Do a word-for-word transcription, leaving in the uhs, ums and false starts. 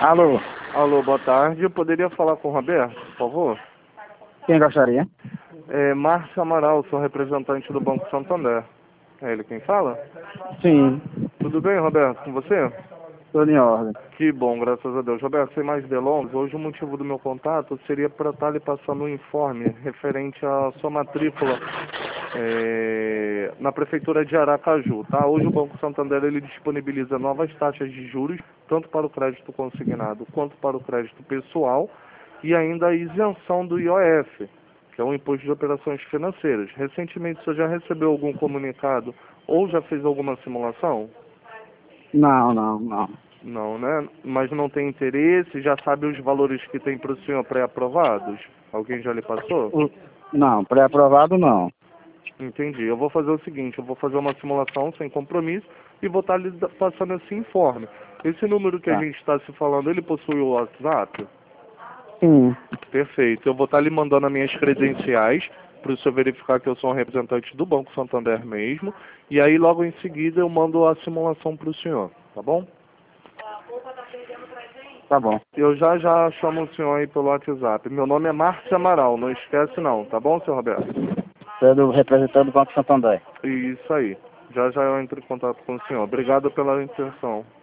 Alô, Alô, boa tarde. Eu poderia falar com o Roberto, por favor? quem gostaria? É Márcio Amaral, sou representante do Banco Santander. É ele quem fala? Sim, Tudo bem, Roberto? Com você? tudo em ordem. Que bom, graças a Deus. Roberto, sem mais delongas, hoje o motivo do meu contato seria para estar lhe passando um informe referente à sua matrícula é, na Prefeitura de Aracaju, tá? Hoje o Banco Santander ele disponibiliza novas taxas de juros, tanto para o crédito consignado quanto para o crédito pessoal, e ainda a isenção do I O F, que é o Imposto de Operações Financeiras. Recentemente, você já recebeu algum comunicado ou já fez alguma simulação? Não, não, não. Não, né? Mas não tem interesse, já sabe os valores que tem para o senhor pré-aprovados? Alguém já lhe passou? O- Não, pré-aprovado não. Entendi. Eu vou fazer o seguinte, eu vou fazer uma simulação sem compromisso e vou estar lhe da- passando esse informe. Esse número que a Tá. gente está se falando, ele possui o WhatsApp? Sim, Perfeito. Eu vou estar lhe mandando as minhas credenciais para o senhor verificar que eu sou um representante do Banco Santander mesmo. E aí, logo em seguida, eu mando a simulação para o senhor, tá bom? tá bom. Eu já já chamo o senhor aí pelo WhatsApp. Meu nome é Márcio Amaral, não esquece não, tá bom, senhor Roberto? Você é do representante do Banco Santander. Isso aí. Já já eu entro em contato com o senhor. Obrigado pela atenção.